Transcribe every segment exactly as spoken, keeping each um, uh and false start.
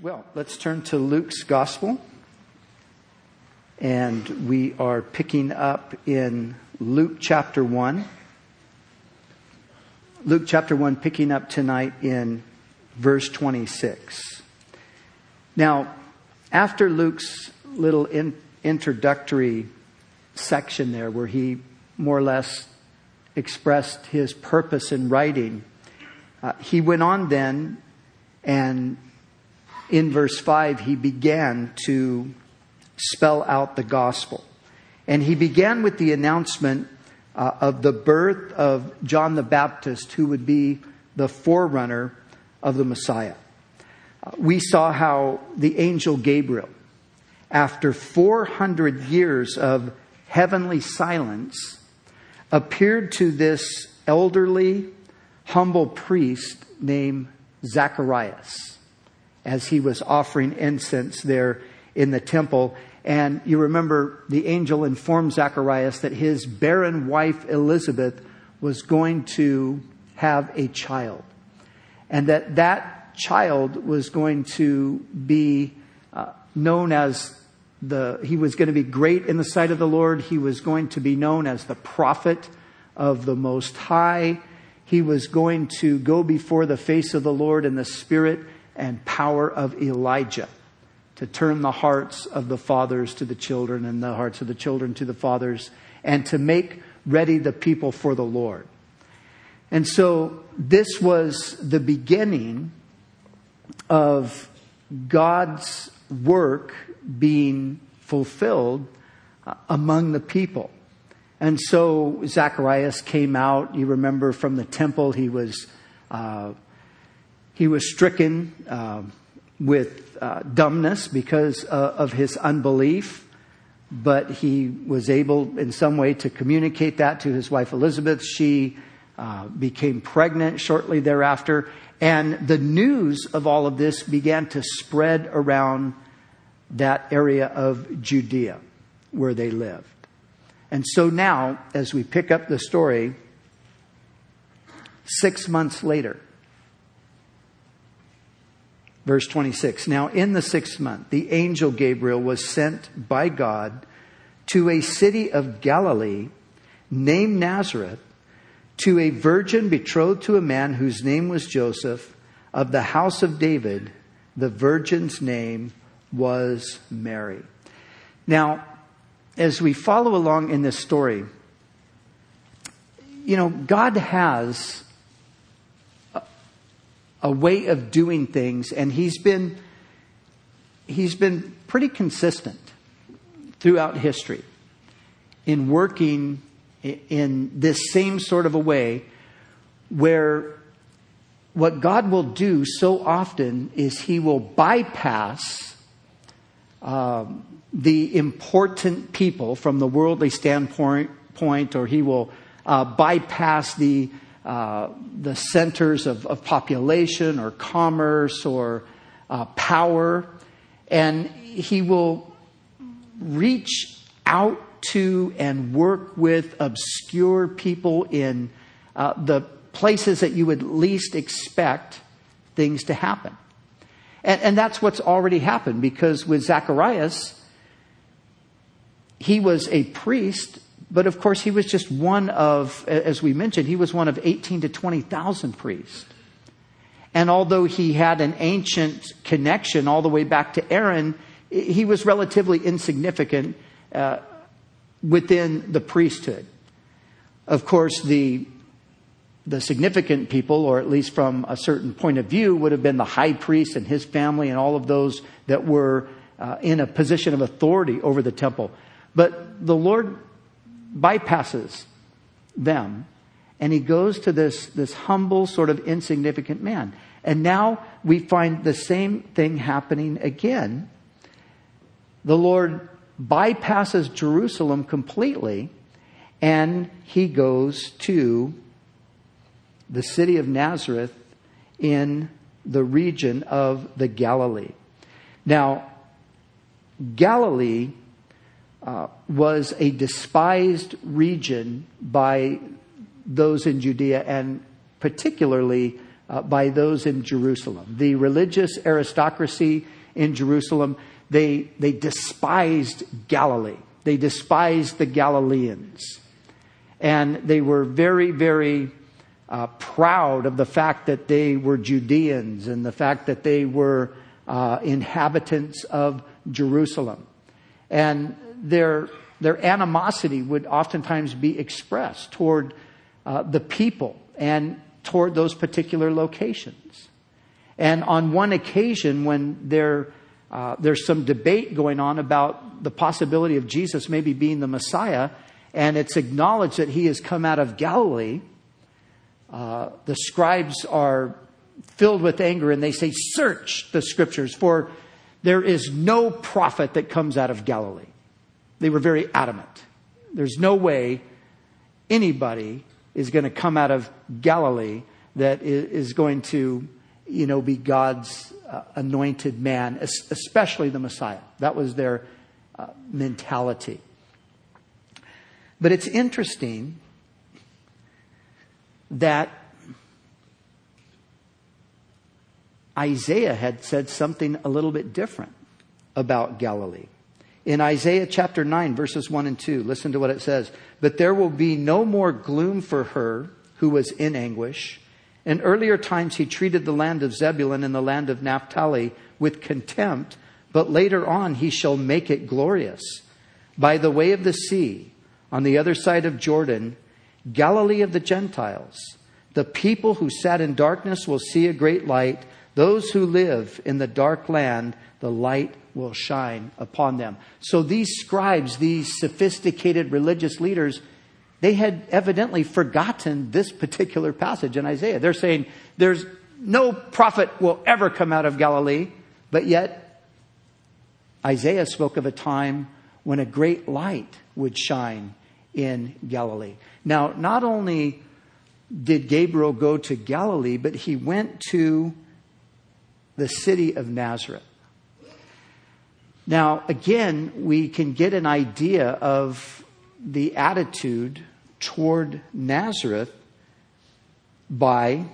Well, let's turn to Luke's Gospel. And we are picking up in Luke chapter one. Luke chapter one, picking up tonight in verse twenty-six. Now, after Luke's little in, introductory section there, where he more or less expressed his purpose in writing, uh, he went on then, and in verse five, he began to spell out the gospel. And he began with the announcement uh, of the birth of John the Baptist, who would be the forerunner of the Messiah. Uh, we saw how the angel Gabriel, after four hundred years of heavenly silence, appeared to this elderly, humble priest named Zacharias as he was offering incense there in the temple. And you remember the angel informed Zacharias that his barren wife Elizabeth was going to have a child, and that that child was going to be uh, known as the, he was going to be great in the sight of the Lord. He was going to be known as the prophet of the Most High. He was going to go before the face of the Lord in the spirit and power of Elijah, to turn the hearts of the fathers to the children and the hearts of the children to the fathers, and to make ready the people for the Lord. And so this was the beginning of God's work being fulfilled uh, among the people. And so Zacharias came out. You remember from the temple, he was uh, he was stricken uh, with uh, dumbness because uh, of his unbelief. But he was able in some way to communicate that to his wife Elizabeth. She uh, became pregnant shortly thereafter. And the news of all of this began to spread around that area of Judea where they lived. And so now, as we pick up the story, six months later, verse twenty-six, now in the sixth month, the angel Gabriel was sent by God to a city of Galilee named Nazareth, to a virgin betrothed to a man whose name was Joseph, of the house of David. The virgin's name was Mary. Now, as we follow along in this story, you know, God has a, a way of doing things, and he's been he's been pretty consistent throughout history in working in this same sort of a way, where what God will do so often is he will bypass um, the important people from the worldly standpoint, point, or he will uh, bypass the uh, the centers of, of population or commerce or uh, power, and he will reach out to and work with obscure people in uh, the places that you would least expect things to happen. And, and that's what's already happened, because with Zacharias, he was a priest, but of course he was just one of, as we mentioned, he was one of eighteen to twenty thousand priests. And although he had an ancient connection all the way back to Aaron, he was relatively insignificant uh, within the priesthood. Of course, the the significant people, or at least from a certain point of view, would have been the high priest and his family and all of those that were uh, in a position of authority over the temple. But the Lord bypasses them, and he goes to this, this humble, sort of insignificant man. And now we find the same thing happening again. The Lord bypasses Jerusalem completely, and he goes to the city of Nazareth in the region of the Galilee. Now, Galilee uh, was a despised region by those in Judea, and particularly uh, by those in Jerusalem. The religious aristocracy in Jerusalem, they, they despised Galilee. They despised the Galileans. And they were very, very uh, proud of the fact that they were Judeans and the fact that they were uh, inhabitants of Jerusalem. And their, their animosity would oftentimes be expressed toward uh, the people and toward those particular locations. And on one occasion, when there, uh, there's some debate going on about the possibility of Jesus maybe being the Messiah, and it's acknowledged that he has come out of Galilee, uh, the scribes are filled with anger and they say, "Search the scriptures, for there is no prophet that comes out of Galilee." They were very adamant. There's no way anybody is going to come out of Galilee that is going to, you know, be God's uh, anointed man, especially the Messiah. That was their uh, mentality. But it's interesting that Isaiah had said something a little bit different about Galilee. In Isaiah chapter nine, verses one and two, listen to what it says. "But there will be no more gloom for her who was in anguish. In earlier times he treated the land of Zebulun and the land of Naphtali with contempt, but later on he shall make it glorious. By the way of the sea, on the other side of Jordan, Galilee of the Gentiles, the people who sat in darkness will see a great light. Those who live in the dark land, the light will shine upon them." So these scribes, these sophisticated religious leaders, they had evidently forgotten this particular passage in Isaiah. They're saying there's no prophet will ever come out of Galilee, but yet Isaiah spoke of a time when a great light would shine in Galilee. Now, not only did Gabriel go to Galilee, but he went to the city of Nazareth. Now, again, we can get an idea of the attitude toward Nazareth by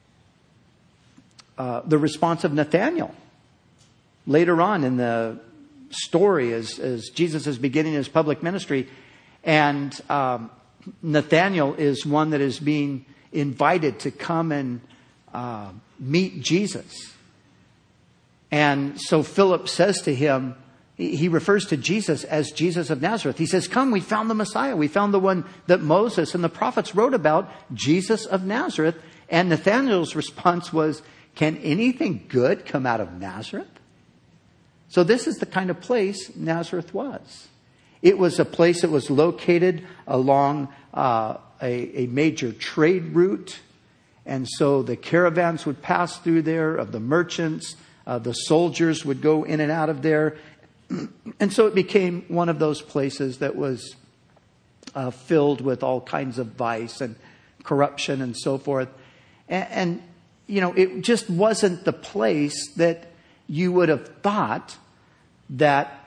uh, the response of Nathanael. Later on in the story, as, as Jesus is beginning his public ministry, and um, Nathanael is one that is being invited to come and uh, meet Jesus. And so Philip says to him, he refers to Jesus as Jesus of Nazareth. He says, "Come, we found the Messiah. We found the one that Moses and the prophets wrote about, Jesus of Nazareth." And Nathanael's response was, "Can anything good come out of Nazareth?" So this is the kind of place Nazareth was. It was a place that was located along uh, a, a major trade route. And so the caravans would pass through there of the merchants. Uh, the soldiers would go in and out of there. And so it became one of those places that was uh, filled with all kinds of vice and corruption and so forth. And, and, you know, it just wasn't the place that you would have thought that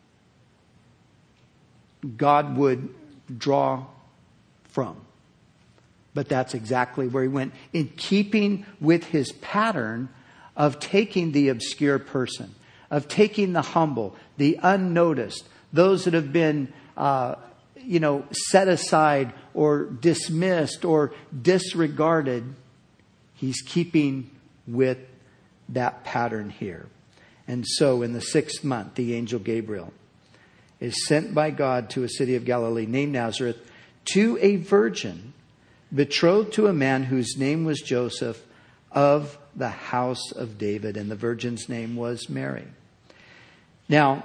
God would draw from. But that's exactly where he went, in keeping with his pattern of taking the obscure person, of taking the humble, the unnoticed, those that have been, uh, you know, set aside or dismissed or disregarded. He's keeping with that pattern here. And so in the sixth month, the angel Gabriel is sent by God to a city of Galilee named Nazareth, to a virgin betrothed to a man whose name was Joseph, of the house of David. And the virgin's name was Mary. Now,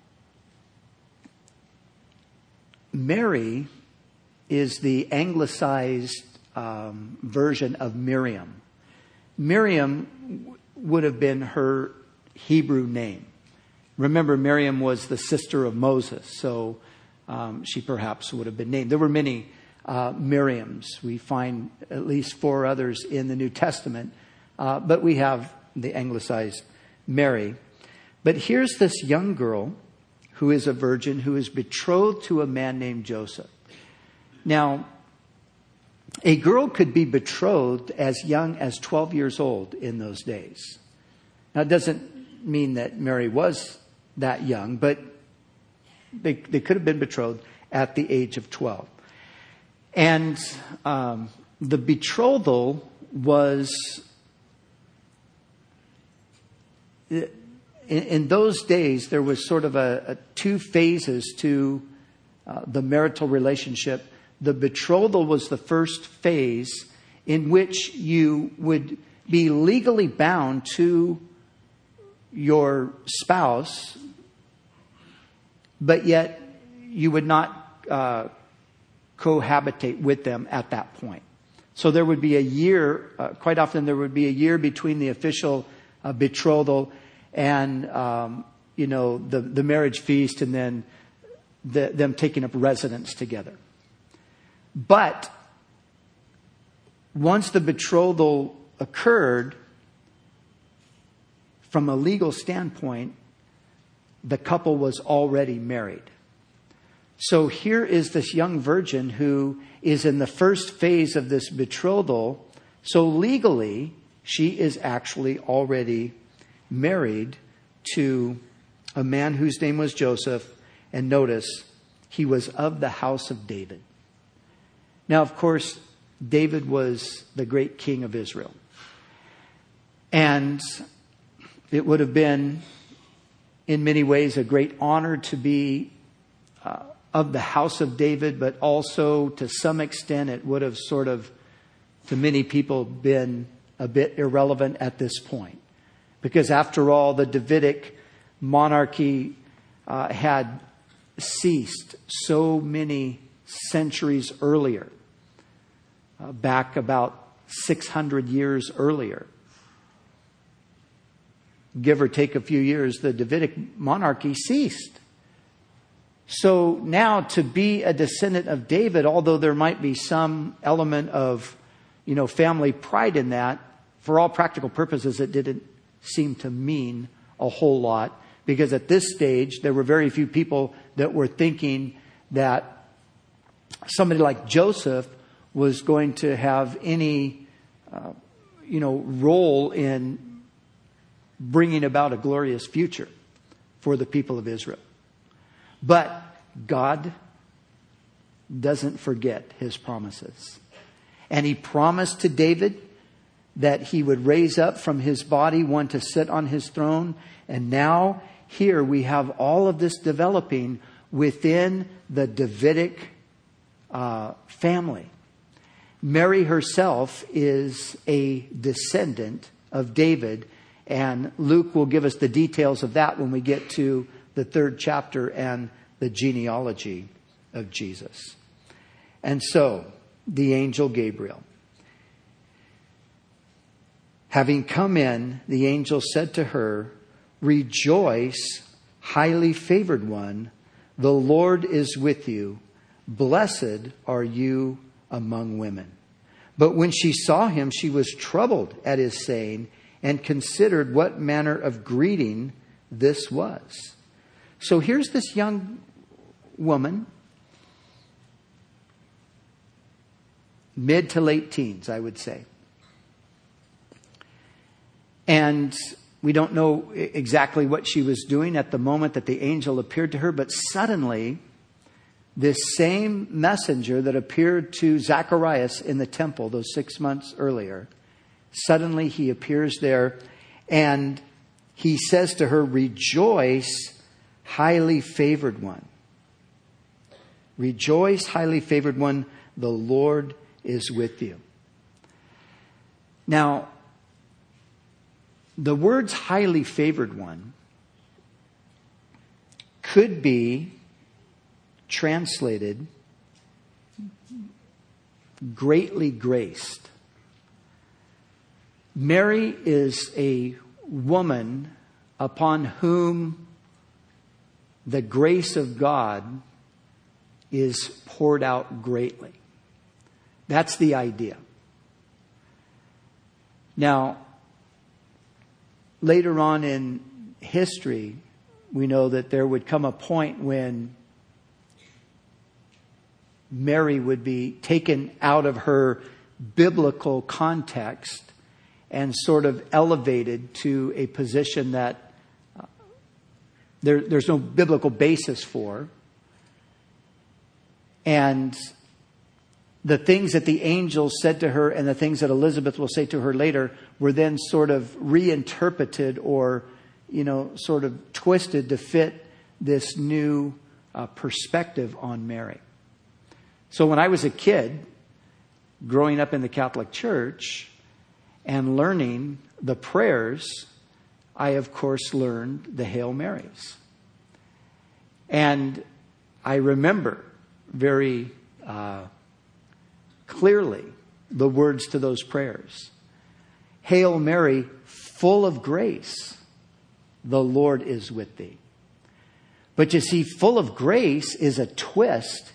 Mary is the anglicized um, version of Miriam. Miriam w- would have been her Hebrew name. Remember, Miriam was the sister of Moses, so um, she perhaps would have been named. There were many uh, Miriams. We find at least four others in the New Testament, uh, but we have the anglicized Mary. But here's this young girl who is a virgin, who is betrothed to a man named Joseph. Now, a girl could be betrothed as young as twelve years old in those days. Now, it doesn't mean that Mary was that young, but they, they could have been betrothed at the age of twelve. And um, the betrothal was, in, in those days, there was sort of a, a two phases to uh, the marital relationship. The betrothal was the first phase in which you would be legally bound to your spouse, but yet you would not uh, cohabitate with them at that point. So there would be a year, uh, quite often there would be a year between the official uh, betrothal and, um, you know, the, the marriage feast and then the, them taking up residence together. But once the betrothal occurred, from a legal standpoint, the couple was already married. So here is this young virgin who is in the first phase of this betrothal. So legally, she is actually already married to a man whose name was Joseph. And notice, he was of the house of David. Now, of course, David was the great king of Israel. And it would have been, in many ways, a great honor to be uh, of the house of David, but also, to some extent, it would have sort of, to many people, been a bit irrelevant at this point. Because after all, the Davidic monarchy uh, had ceased so many centuries earlier. Uh, back about six hundred years earlier. Give or take a few years, the Davidic monarchy ceased. So now to be a descendant of David, although there might be some element of, you know, family pride in that, for all practical purposes, it didn't seem to mean a whole lot. Because at this stage, there were very few people that were thinking that somebody like Joseph was going to have any, uh, you know, role in bringing about a glorious future for the people of Israel. But God doesn't forget his promises. And he promised to David that he would raise up from his body one to sit on his throne. And now here we have all of this developing within the Davidic uh, family. Mary herself is a descendant of David, and Luke will give us the details of that when we get to the third chapter and the genealogy of Jesus. And so, the angel Gabriel, having come in, the angel said to her, "Rejoice, highly favored one, the Lord is with you. Blessed are you among women." But when she saw him, she was troubled at his saying and considered what manner of greeting this was. So here's this young woman, mid to late teens, I would say. And we don't know exactly what she was doing at the moment that the angel appeared to her, but suddenly, this same messenger that appeared to Zacharias in the temple those six months earlier, suddenly he appears there and he says to her, "Rejoice, highly favored one. Rejoice, highly favored one, the Lord is with you." Now, the words highly favored one could be translated greatly graced. Mary is a woman upon whom the grace of God is poured out greatly. That's the idea. Now, later on in history, we know that there would come a point when Mary would be taken out of her biblical context and sort of elevated to a position that uh, there, there's no biblical basis for. And the things that the angels said to her and the things that Elizabeth will say to her later were then sort of reinterpreted or, you know, sort of twisted to fit this new uh, perspective on Mary. So when I was a kid, growing up in the Catholic Church and learning the prayers, I, of course, learned the Hail Marys. And I remember very uh, clearly the words to those prayers. Hail Mary, full of grace, the Lord is with thee. But you see, full of grace is a twist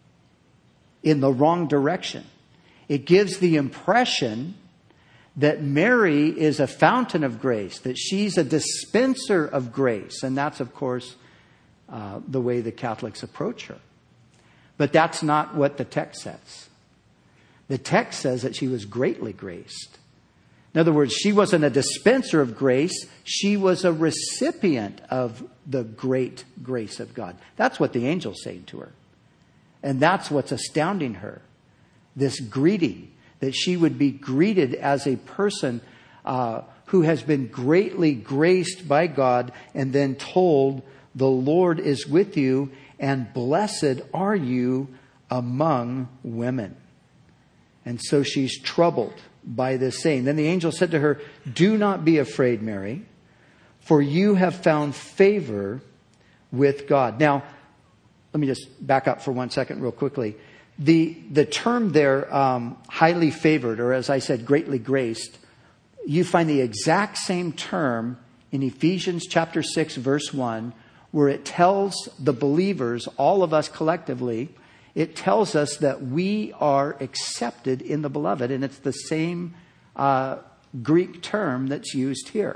in the wrong direction. It gives the impression that Mary is a fountain of grace, that she's a dispenser of grace. And that's, of course, uh, the way the Catholics approach her. But that's not what the text says. The text says that she was greatly graced. In other words, she wasn't a dispenser of grace. She was a recipient of the great grace of God. That's what the angel's saying to her. And that's what's astounding her. This greeting, that she would be greeted as a person uh, who has been greatly graced by God and then told, the Lord is with you and blessed are you among women. And so she's troubled by this saying. Then the angel said to her, do not be afraid, Mary, for you have found favor with God. Now, let me just back up for one second real quickly. The the term there, um, highly favored, or as I said, greatly graced, you find the exact same term in Ephesians chapter six, verse one, where it tells the believers, all of us collectively, it tells us that we are accepted in the beloved. And it's the same uh, Greek term that's used here.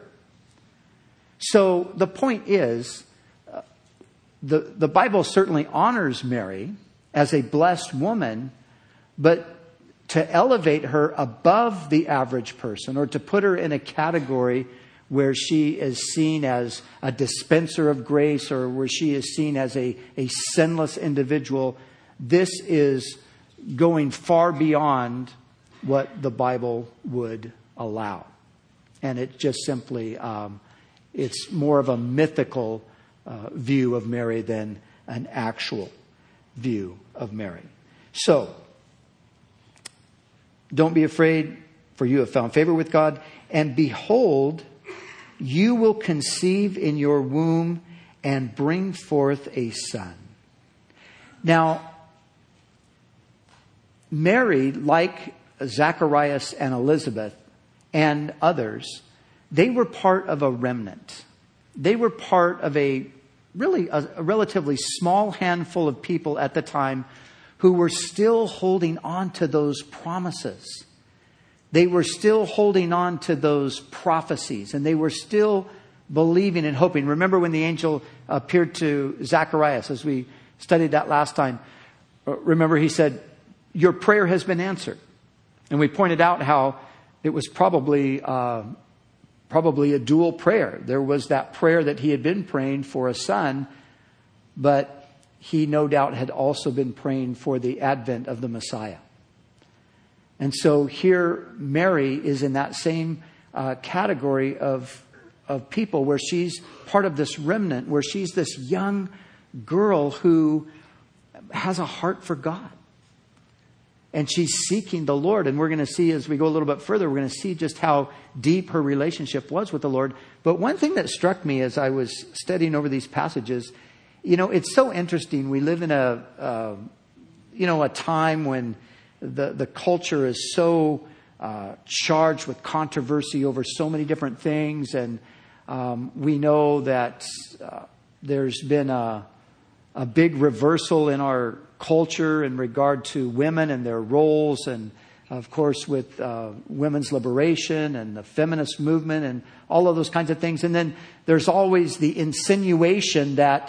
So the point is, uh, the, the Bible certainly honors Mary as a blessed woman, but to elevate her above the average person, or to put her in a category where she is seen as a dispenser of grace, or where she is seen as a, a sinless individual, this is going far beyond what the Bible would allow. And it just simply, um, it's more of a mythical uh, view of Mary than an actual view of Mary. So, don't be afraid, for you have found favor with God. And behold, you will conceive in your womb and bring forth a son. Now, Mary, like Zacharias and Elizabeth and others, they were part of a remnant. They were part of a really a, a relatively small handful of people at the time who were still holding on to those promises. They were still holding on to those prophecies, and they were still believing and hoping. Remember when the angel appeared to Zacharias, as we studied that last time, remember he said, your prayer has been answered. And we pointed out how it was probably uh, probably a dual prayer. There was that prayer that he had been praying for a son, but he no doubt had also been praying for the advent of the Messiah. And so here Mary is in that same uh, category of, of people where she's part of this remnant, where she's this young girl who has a heart for God. And she's seeking the Lord. And we're going to see as we go a little bit further, we're going to see just how deep her relationship was with the Lord. But one thing that struck me as I was studying over these passages, you know, it's so interesting. We live in a, uh, you know, a time when the, the culture is so uh, charged with controversy over so many different things. And um, we know that uh, there's been a, a big reversal in our culture in regard to women and their roles, and of course with uh, women's liberation and the feminist movement and all of those kinds of things. And then there's always the insinuation that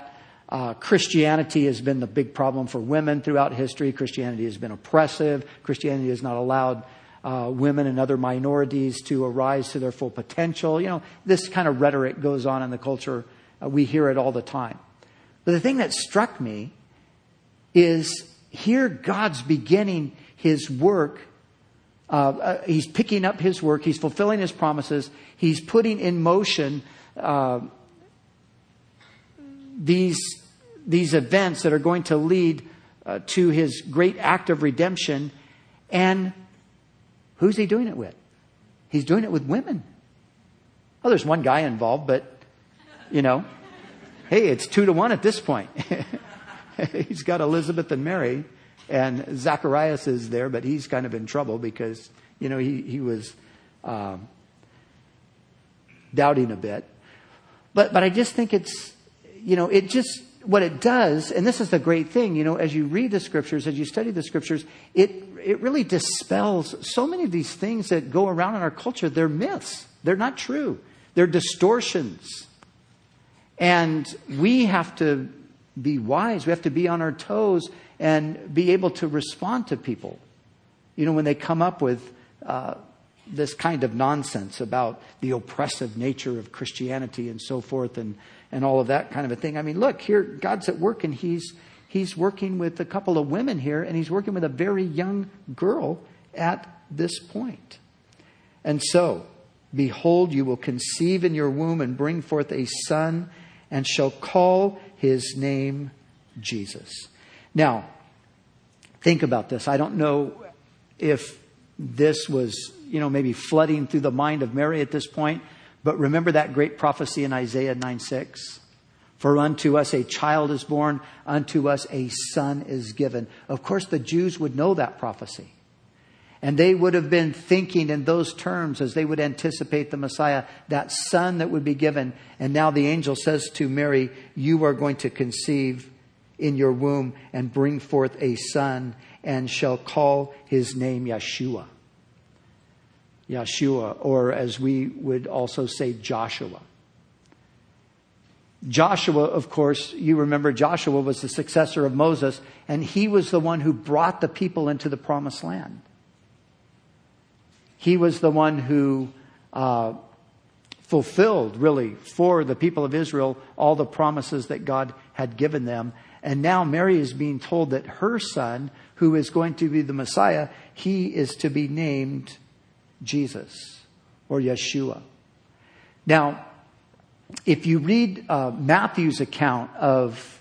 Uh, Christianity has been the big problem for women throughout history. Christianity has been oppressive. Christianity has not allowed uh, women and other minorities to arise to their full potential. You know, this kind of rhetoric goes on in the culture. Uh, we hear it all the time. But the thing that struck me is here God's beginning His work. Uh, uh, he's picking up His work. He's fulfilling His promises. He's putting in motion uh, these, these events that are going to lead uh, to His great act of redemption. And who's He doing it with? He's doing it with women. Well, there's one guy involved, but, you know, hey, it's two to one at this point. He's got Elizabeth and Mary, and Zacharias is there, but he's kind of in trouble because, you know, he, he was um, doubting a bit. But but I just think it's, you know, it just, what it does, and this is the great thing, you know, as you read the Scriptures, as you study the Scriptures, it, it really dispels so many of these things that go around in our culture. They're myths. They're not true. They're distortions. And we have to be wise. We have to be on our toes and be able to respond to people, you know, when they come up with uh, this kind of nonsense about the oppressive nature of Christianity and so forth, and, and all of that kind of a thing. I mean, look, here, God's at work, and He's He's working with a couple of women here, and He's working with a very young girl at this point. And so, behold, you will conceive in your womb and bring forth a son, and shall call His name Jesus. Now, think about this. I don't know if this was, you know, maybe flooding through the mind of Mary at this point, but remember that great prophecy in Isaiah nine six? For unto us a child is born, unto us a son is given. Of course, the Jews would know that prophecy. And they would have been thinking in those terms as they would anticipate the Messiah, that son that would be given. And now the angel says to Mary, you are going to conceive in your womb and bring forth a son, and shall call his name Yeshua. Yeshua, or as we would also say, Joshua. Joshua, of course, you remember Joshua was the successor of Moses, and he was the one who brought the people into the promised land. He was the one who uh, fulfilled, really, for the people of Israel, all the promises that God had given them. And now Mary is being told that her son, who is going to be the Messiah, he is to be named Jesus, or Yeshua. Now, if you read uh, Matthew's account of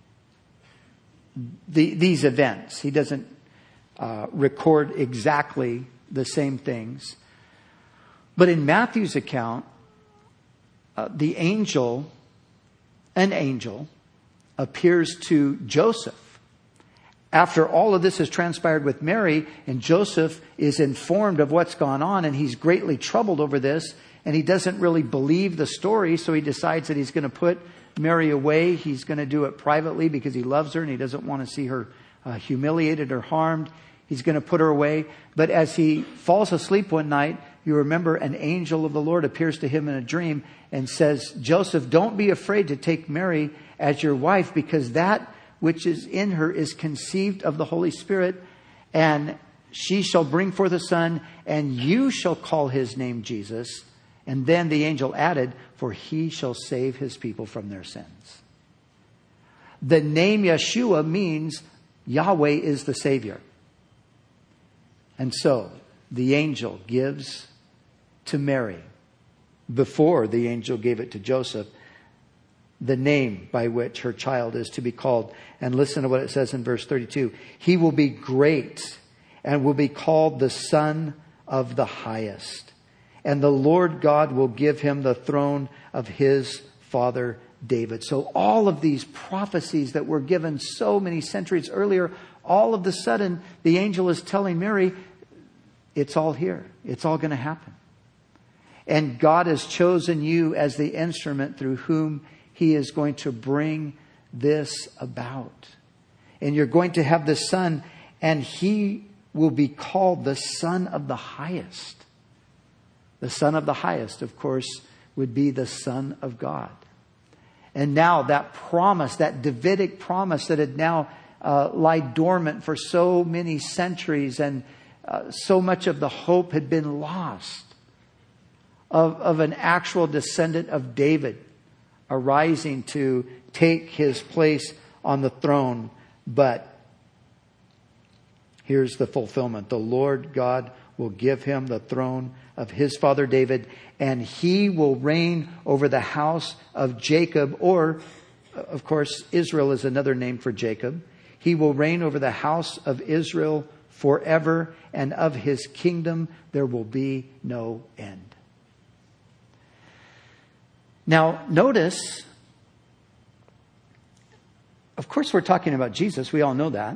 the, these events, he doesn't uh, record exactly the same things. But in Matthew's account, uh, the angel, an angel, appears to Joseph. After all of this has transpired with Mary, and Joseph is informed of what's gone on, and he's greatly troubled over this, and he doesn't really believe the story, so he decides that he's going to put Mary away. He's going to do it privately because he loves her and he doesn't want to see her uh, humiliated or harmed. He's going to put her away. But as he falls asleep one night, you remember an angel of the Lord appears to him in a dream and says, Joseph, don't be afraid to take Mary as your wife, because that which is in her is conceived of the Holy Spirit, and she shall bring forth a son, and you shall call his name Jesus. And then the angel added, for he shall save his people from their sins. The name Yeshua means Yahweh is the Savior. And so the angel gives to Mary, before the angel gave it to Joseph, the name by which her child is to be called. And listen to what it says in verse thirty-two. He will be great and will be called the Son of the Highest. And the Lord God will give him the throne of his father David. So all of these prophecies that were given so many centuries earlier, all of a sudden the angel is telling Mary, it's all here. It's all going to happen. And God has chosen you as the instrument through whom he is going to bring this about. And you're going to have the Son, and he will be called the Son of the Highest. The Son of the Highest, of course, would be the Son of God. And now that promise, that Davidic promise that had now uh, lied dormant for so many centuries, and uh, so much of the hope had been lost of, of an actual descendant of David arising to take his place on the throne. But here's the fulfillment. The Lord God will give him the throne of his father David, and he will reign over the house of Jacob, or, of course, Israel is another name for Jacob. He will reign over the house of Israel forever, and of his kingdom there will be no end. Now, notice, of course, we're talking about Jesus. We all know that.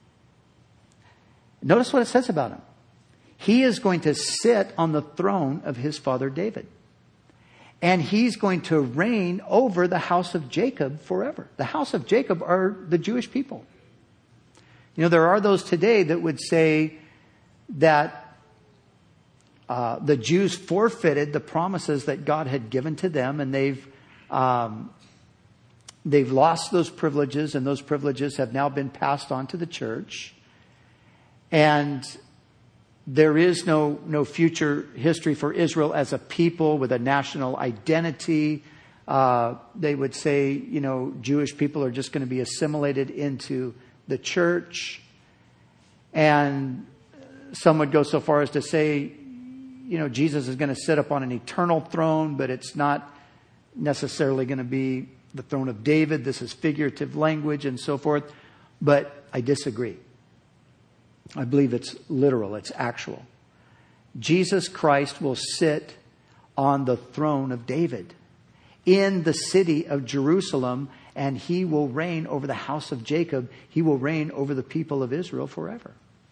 Notice what it says about him. He is going to sit on the throne of his father David. And he's going to reign over the house of Jacob forever. The house of Jacob are the Jewish people. You know, there are those today that would say that uh, the Jews forfeited the promises that God had given to them, and they've um, they've lost those privileges, and those privileges have now been passed on to the church. And there is no, no future history for Israel as a people with a national identity. Uh, they would say, you know, Jewish people are just going to be assimilated into the church. And some would go so far as to say, you know, Jesus is going to sit upon an eternal throne, but it's not necessarily going to be the throne of David. This is figurative language and so forth. But I disagree. I believe it's literal, it's actual. Jesus Christ will sit on the throne of David in the city of Jerusalem, and he will reign over the house of Jacob. He will reign over the people of Israel forever.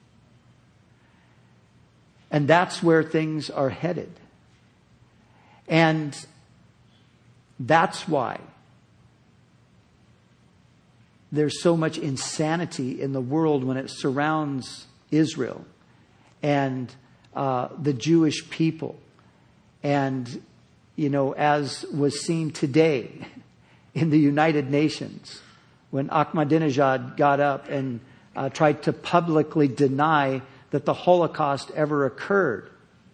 And that's where things are headed. And that's why there's so much insanity in the world when it surrounds Israel and uh, the Jewish people. And, you know, as was seen today in the United Nations, when Ahmadinejad got up and uh, tried to publicly deny that the Holocaust ever occurred.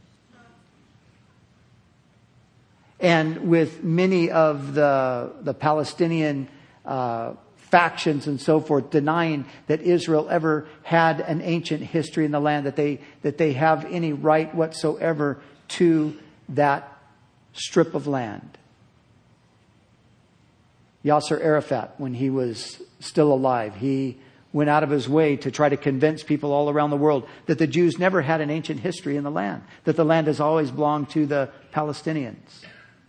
And with many of the, the Palestinian uh, factions and so forth denying that Israel ever had an ancient history in the land, that they that they have any right whatsoever to that strip of land. Yasser Arafat, when he was still alive, he went out of his way to try to convince people all around the world that the Jews never had an ancient history in the land, that the land has always belonged to the Palestinians.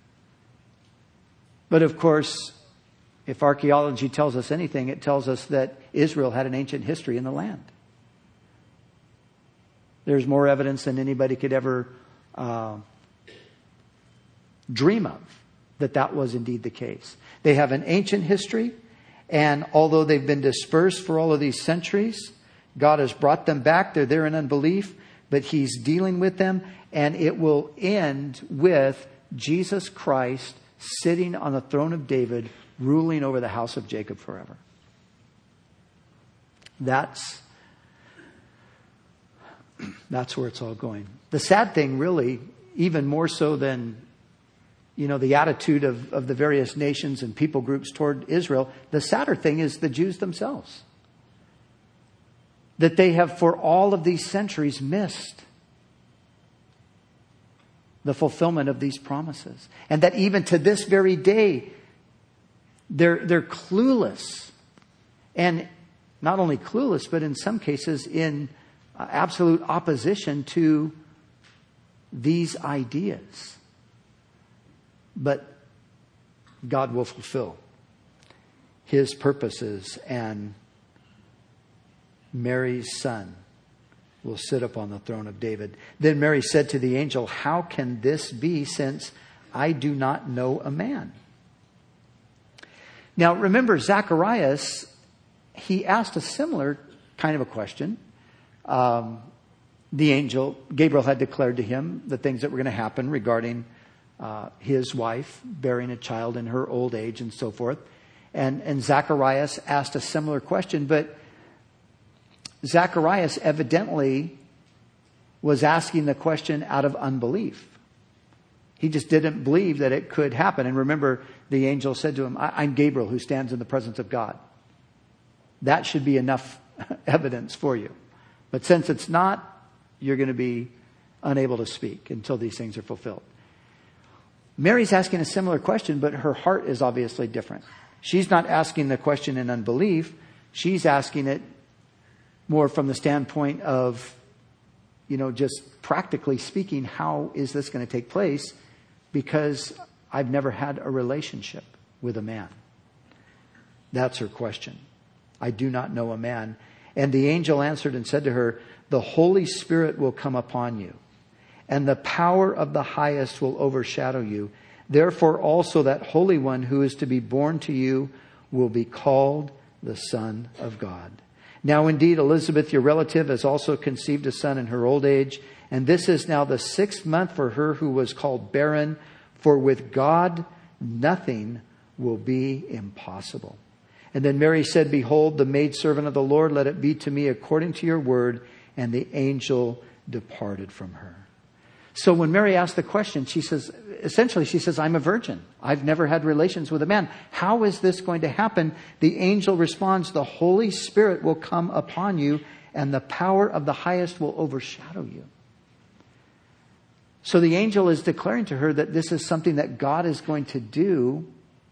But of course, if archaeology tells us anything, it tells us that Israel had an ancient history in the land. There's more evidence than anybody could ever uh, dream of that that was indeed the case. They have an ancient history, and although they've been dispersed for all of these centuries, God has brought them back. They're there in unbelief, but He's dealing with them, and it will end with Jesus Christ sitting on the throne of David, ruling over the house of Jacob forever. That's, that's where it's all going. The sad thing, really, even more so than, you know, the attitude of, of the various nations and people groups toward Israel, the sadder thing is the Jews themselves. That they have for all of these centuries missed the fulfillment of these promises. And that even to this very day, they're, they're clueless. And not only clueless, but in some cases in uh, absolute opposition to these ideas. But God will fulfill His purposes, and Mary's son will sit upon the throne of David. Then Mary said to the angel, "How can this be, since I do not know a man?" Now remember, Zacharias, he asked a similar kind of a question. Um, the angel, Gabriel, had declared to him the things that were going to happen regarding uh, his wife bearing a child in her old age and so forth. And, and Zacharias asked a similar question, but Zacharias evidently was asking the question out of unbelief. He just didn't believe that it could happen. And remember, the angel said to him, I'm Gabriel who stands in the presence of God. That should be enough evidence for you. But since it's not, you're going to be unable to speak until these things are fulfilled. Mary's asking a similar question, but her heart is obviously different. She's not asking the question in unbelief. She's asking it more from the standpoint of, you know, just practically speaking, how is this going to take place? Because I've never had a relationship with a man. That's her question. I do not know a man. And the angel answered and said to her, the Holy Spirit will come upon you, and the power of the highest will overshadow you. Therefore also that Holy One who is to be born to you will be called the Son of God. Now indeed Elizabeth, your relative, has also conceived a son in her old age, and this is now the sixth month for her who was called barren, for with God nothing will be impossible. And then Mary said, behold, the maidservant of the Lord, let it be to me according to your word. And the angel departed from her. So when Mary asked the question, she says, essentially she says, I'm a virgin. I've never had relations with a man. How is this going to happen? The angel responds, the Holy Spirit will come upon you, and the power of the highest will overshadow you. So the angel is declaring to her that this is something that God is going to do,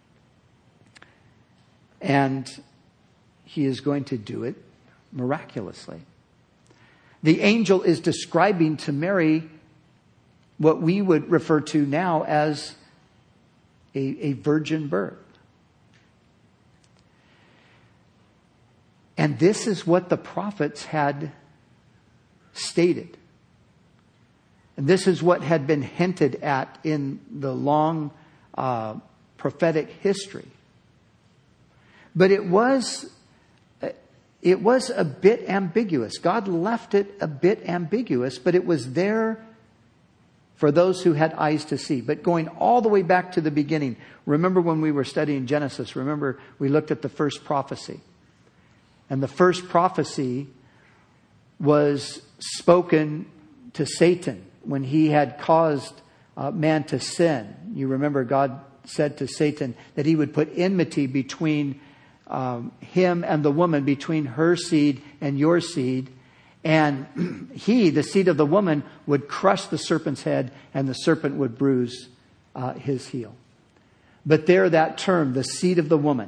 and he is going to do it miraculously. The angel is describing to Mary what we would refer to now as a, a virgin birth. And this is what the prophets had stated. And this is what had been hinted at in the long uh, prophetic history. But it was, it was a bit ambiguous. God left it a bit ambiguous, but it was there for those who had eyes to see. But going all the way back to the beginning, remember when we were studying Genesis, remember we looked at the first prophecy. And the first prophecy was spoken to Satan when he had caused uh, man to sin. You remember God said to Satan that he would put enmity between um, him and the woman, between her seed and your seed. And he, the seed of the woman, would crush the serpent's head, and the serpent would bruise uh, his heel. But there, that term, the seed of the woman.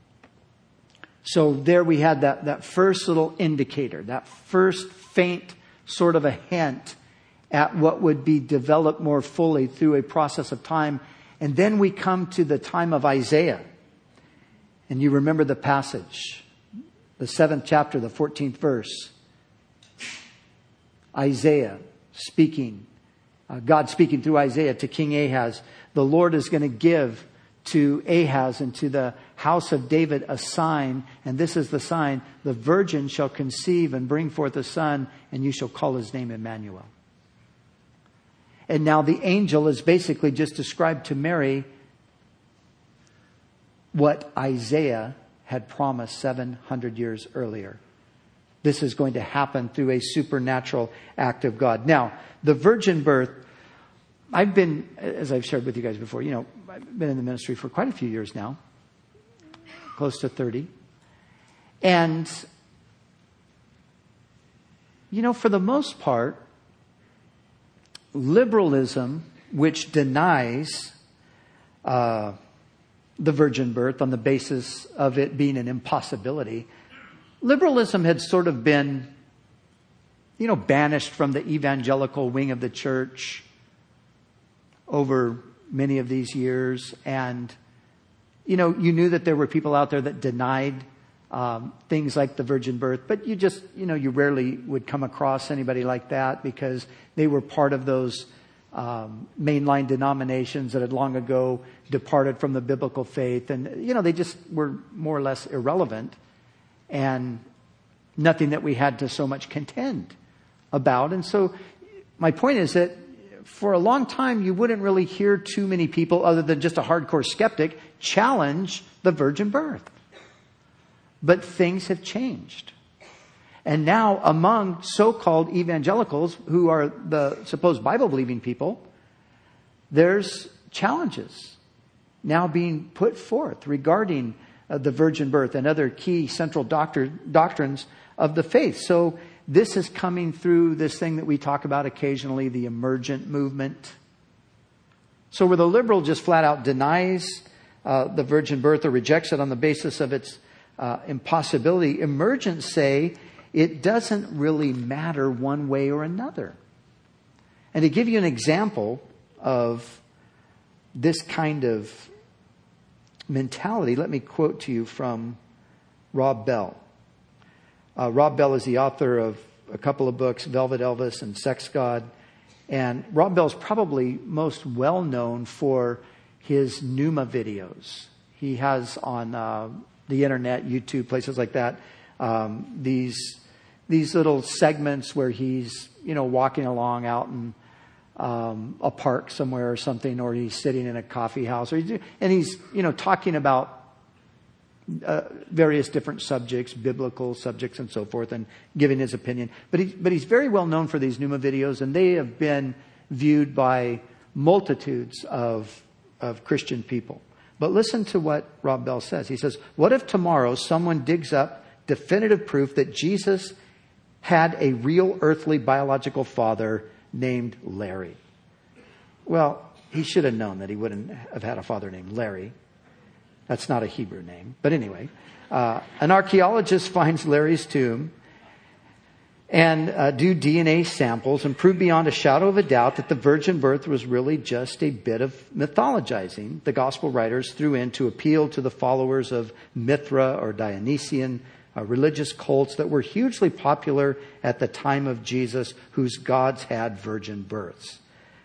So there we had that, that first little indicator, that first faint sort of a hint at what would be developed more fully through a process of time. And then we come to the time of Isaiah. And you remember the passage, the seventh chapter, the fourteenth verse. Isaiah speaking, uh, God speaking through Isaiah to King Ahaz. The Lord is going to give to Ahaz and to the house of David a sign. And this is the sign: the virgin shall conceive and bring forth a son, and you shall call his name Emmanuel. And now the angel is basically just described to Mary what Isaiah had promised seven hundred years earlier. This is going to happen through a supernatural act of God. Now, the virgin birth, I've been, as I've shared with you guys before, you know, I've been in the ministry for quite a few years now, close to thirty. And, you know, for the most part, liberalism, which denies uh, the virgin birth on the basis of it being an impossibility, liberalism had sort of been, you know, banished from the evangelical wing of the church over many of these years. And, you know, you knew that there were people out there that denied um, things like the virgin birth. But you just, you know, you rarely would come across anybody like that because they were part of those um, mainline denominations that had long ago departed from the biblical faith. And, you know, they just were more or less irrelevant. And nothing that we had to so much contend about. And so my point is that for a long time, you wouldn't really hear too many people, other than just a hardcore skeptic, challenge the virgin birth. But things have changed. And now among so-called evangelicals, who are the supposed Bible-believing people, there's challenges now being put forth regarding uh, the virgin birth and other key central doctor, doctrines of the faith. So this is coming through this thing that we talk about occasionally, the emergent movement. So where the liberal just flat out denies uh, the virgin birth or rejects it on the basis of its uh, impossibility, emergents say it doesn't really matter one way or another. And to give you an example of this kind of mentality, let me quote to you from Rob Bell. Uh, Rob Bell is the author of a couple of books, Velvet Elvis and Sex God. And Rob Bell's probably most well known for his Pneuma videos. He has on uh, the internet, YouTube, places like that, um, these these little segments where he's, you know, walking along out in um, a park somewhere or something, or he's sitting in a coffee house, or he's, and he's, you know, talking about Uh, various different subjects, biblical subjects and so forth, and giving his opinion. But, he, but he's very well known for these Pneuma videos, and they have been viewed by multitudes of, of Christian people. But listen to what Rob Bell says. He says, what if tomorrow someone digs up definitive proof that Jesus had a real earthly biological father named Larry? Well, he should have known that he wouldn't have had a father named Larry. That's not a Hebrew name. But anyway, uh, an archaeologist finds Larry's tomb and uh, do D N A samples and prove beyond a shadow of a doubt that the virgin birth was really just a bit of mythologizing the gospel writers threw in to appeal to the followers of Mithra or Dionysian uh, religious cults that were hugely popular at the time of Jesus, whose gods had virgin births.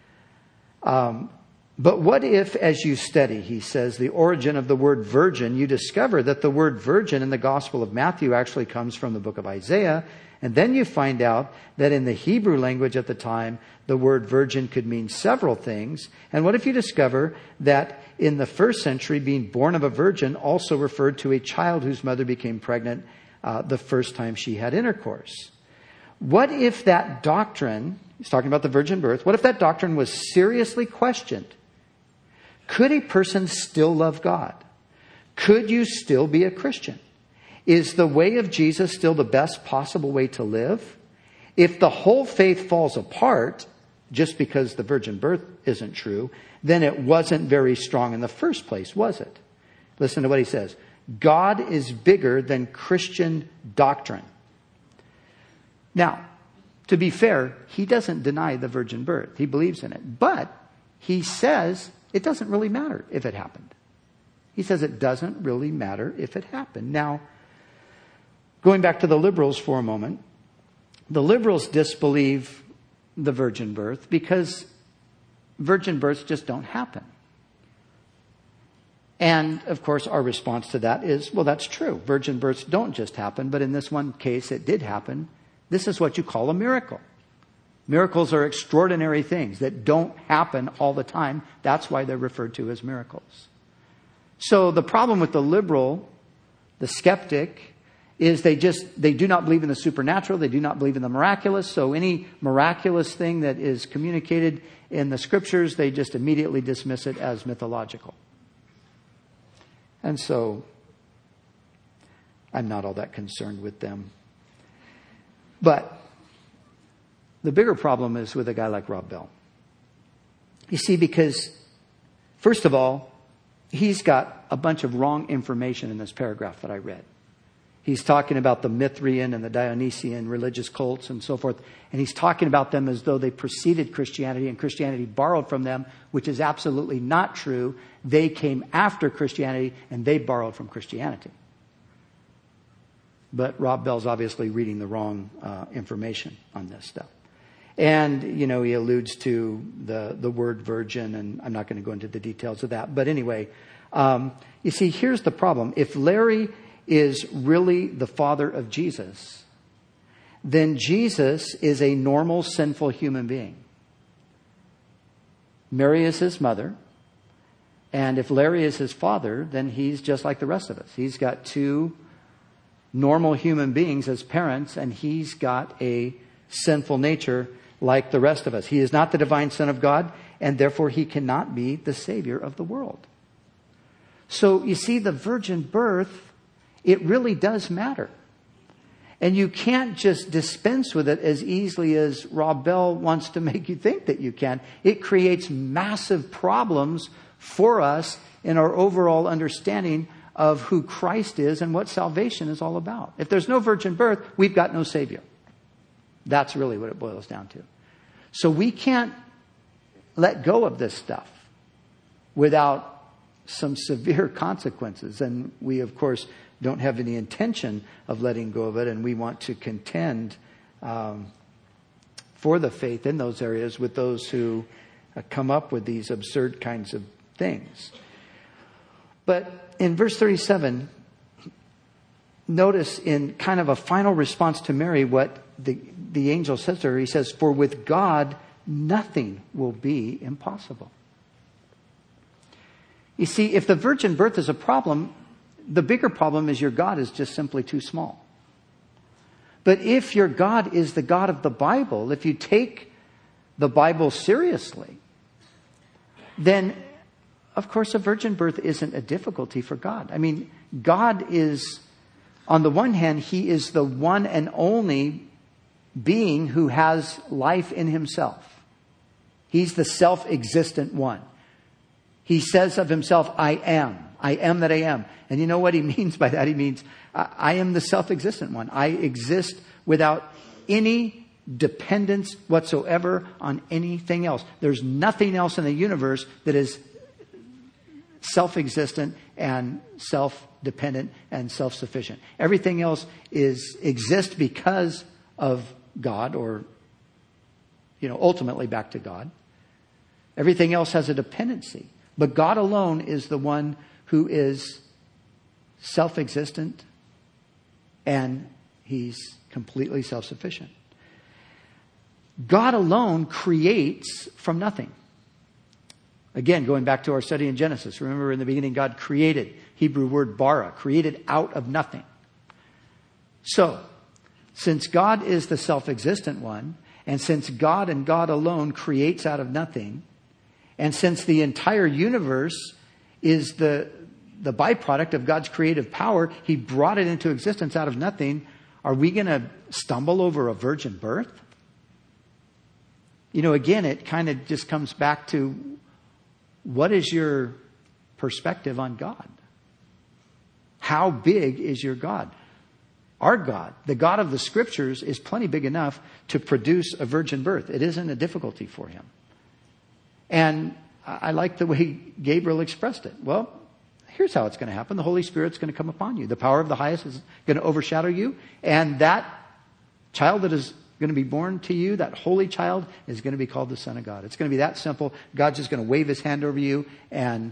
Um, But what if, as you study, he says, the origin of the word virgin, you discover that the word virgin in the Gospel of Matthew actually comes from the book of Isaiah, and then you find out that in the Hebrew language at the time, the word virgin could mean several things. And what if you discover that in the first century, being born of a virgin also referred to a child whose mother became pregnant uh, the first time she had intercourse? What if that doctrine, he's talking about the virgin birth, what if that doctrine was seriously questioned? Could a person still love God? Could you still be a Christian? Is the way of Jesus still the best possible way to live? If the whole faith falls apart just because the virgin birth isn't true, then it wasn't very strong in the first place, was it? Listen to what he says. God is bigger than Christian doctrine. Now, to be fair, he doesn't deny the virgin birth. He believes in it. But he says it doesn't really matter if it happened. He says it doesn't really matter if it happened. Now, going back to the liberals for a moment, the liberals disbelieve the virgin birth because virgin births just don't happen. And, of course, our response to that is, well, that's true. Virgin births don't just happen, but in this one case, it did happen. This is what you call a miracle. Miracles are extraordinary things that don't happen all the time. That's why they're referred to as miracles. So the problem with the liberal, the skeptic, is they just, they do not believe in the supernatural. They do not believe in the miraculous. So any miraculous thing that is communicated in the scriptures, they just immediately dismiss it as mythological. And so I'm not all that concerned with them. But the bigger problem is with a guy like Rob Bell. You see, because, first of all, he's got a bunch of wrong information in this paragraph that I read. He's talking about the Mithrian and the Dionysian religious cults and so forth. And he's talking about them as though they preceded Christianity and Christianity borrowed from them, which is absolutely not true. They came after Christianity and they borrowed from Christianity. But Rob Bell's obviously reading the wrong uh, information on this stuff. And, you know, he alludes to the, the word virgin, and I'm not going to go into the details of that. But anyway, um, you see, here's the problem. If Larry is really the father of Jesus, then Jesus is a normal, sinful human being. Mary is his mother. And if Larry is his father, then he's just like the rest of us. He's got two normal human beings as parents, and he's got a sinful nature like the rest of us. He is not the divine Son of God, and therefore he cannot be the Savior of the world. So you see, the virgin birth, it really does matter. And you can't just dispense with it as easily as Rob Bell wants to make you think that you can. It creates massive problems for us in our overall understanding of who Christ is and what salvation is all about. If there's no virgin birth, we've got no Savior. That's really what it boils down to. So we can't let go of this stuff without some severe consequences. And we, of course, don't have any intention of letting go of it. And we want to contend um, for the faith in those areas with those who uh, come up with these absurd kinds of things. But in verse thirty-seven, notice in kind of a final response to Mary what the, the angel says to her. He says, "For with God, nothing will be impossible." You see, if the virgin birth is a problem, the bigger problem is your God is just simply too small. But if your God is the God of the Bible, if you take the Bible seriously, then of course, a virgin birth isn't a difficulty for God. I mean, God is, on the one hand, He is the one and only being who has life in Himself. He's the self-existent one. He says of Himself, "I am. I am that I am." And you know what He means by that? He means, I, I am the self-existent one. I exist without any dependence whatsoever on anything else. There's nothing else in the universe that is self-existent and self-dependent and self-sufficient. Everything else is exists because of God, or, you know, ultimately back to God. Everything else has a dependency. But God alone is the one who is self-existent, and He's completely self-sufficient. God alone creates from nothing. Again, going back to our study in Genesis, remember in the beginning God created, Hebrew word bara, created out of nothing. So, since God is the self-existent one, and since God and God alone creates out of nothing, and since the entire universe is the, the byproduct of God's creative power, He brought it into existence out of nothing, are we going to stumble over a virgin birth? You know, again, it kind of just comes back to, what is your perspective on God? How big is your God? Our God, the God of the Scriptures, is plenty big enough to produce a virgin birth. It isn't a difficulty for Him. And I like the way Gabriel expressed it. Well, here's how it's going to happen. The Holy Spirit's going to come upon you. The power of the highest is going to overshadow you. And that child that is going to be born to you, that holy child, is going to be called the Son of God. It's going to be that simple. God's just going to wave His hand over you, and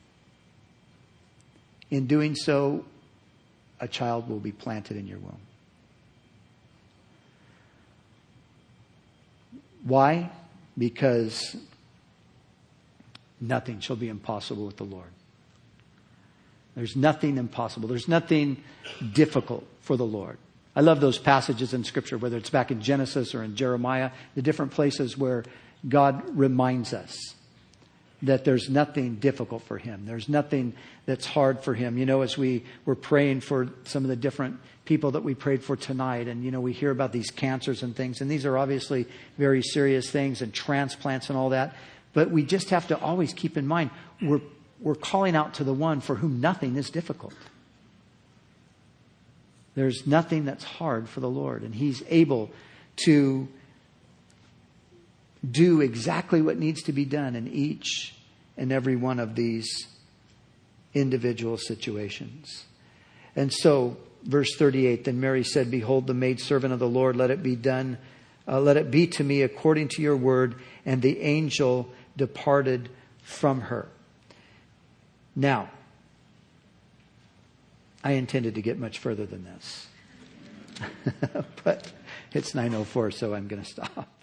in doing so, a child will be planted in your womb. Why? Because nothing shall be impossible with the Lord. There's nothing impossible. There's nothing difficult for the Lord. I love those passages in Scripture, whether it's back in Genesis or in Jeremiah, the different places where God reminds us that there's nothing difficult for Him. There's nothing that's hard for Him. You know, as we were praying for some of the different people that we prayed for tonight, and, you know, we hear about these cancers and things, and these are obviously very serious things, and transplants and all that. But we just have to always keep in mind, we're, we're calling out to the one for whom nothing is difficult. There's nothing that's hard for the Lord, and He's able to do exactly what needs to be done in each and every one of these individual situations. And so, verse thirty-eight, then Mary said, "Behold, the maidservant of the Lord, let it be done, uh, let it be to me according to your word." And the angel departed from her. Now, I intended to get much further than this. But it's nine oh four, so I'm going to stop.